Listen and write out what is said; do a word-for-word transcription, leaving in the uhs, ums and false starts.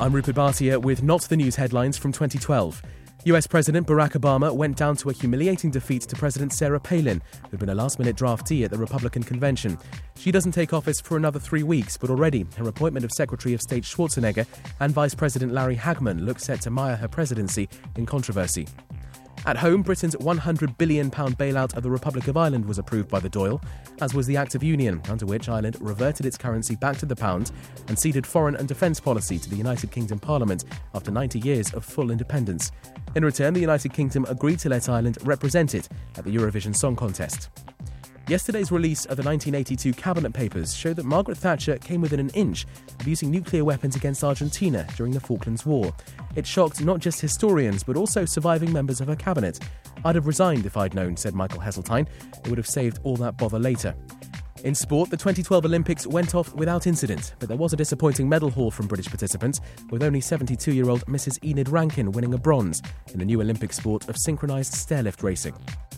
I'm Rupert Bhatia with Not the News headlines from twenty twelve. U S President Barack Obama went down to a humiliating defeat to President Sarah Palin, who'd been a last-minute draftee at the Republican convention. She doesn't take office for another three weeks, but already her appointment of Secretary of State Schwarzenegger and Vice President Larry Hagman looks set to mire her presidency in controversy. At home, Britain's one hundred billion pounds bailout of the Republic of Ireland was approved by the Dáil, as was the Act of Union, under which Ireland reverted its currency back to the pound and ceded foreign and defence policy to the United Kingdom Parliament after ninety years of full independence. In return, the United Kingdom agreed to let Ireland represent it at the Eurovision Song Contest. Yesterday's release of the nineteen eighty-two Cabinet Papers showed that Margaret Thatcher came within an inch of using nuclear weapons against Argentina during the Falklands War. It shocked not just historians, but also surviving members of her cabinet. "I'd have resigned if I'd known," said Michael Heseltine. "It would have saved all that bother later." In sport, the twenty twelve Olympics went off without incident, but there was a disappointing medal haul from British participants, with only seventy-two-year-old Missus Enid Rankin winning a bronze in the new Olympic sport of synchronised stairlift racing.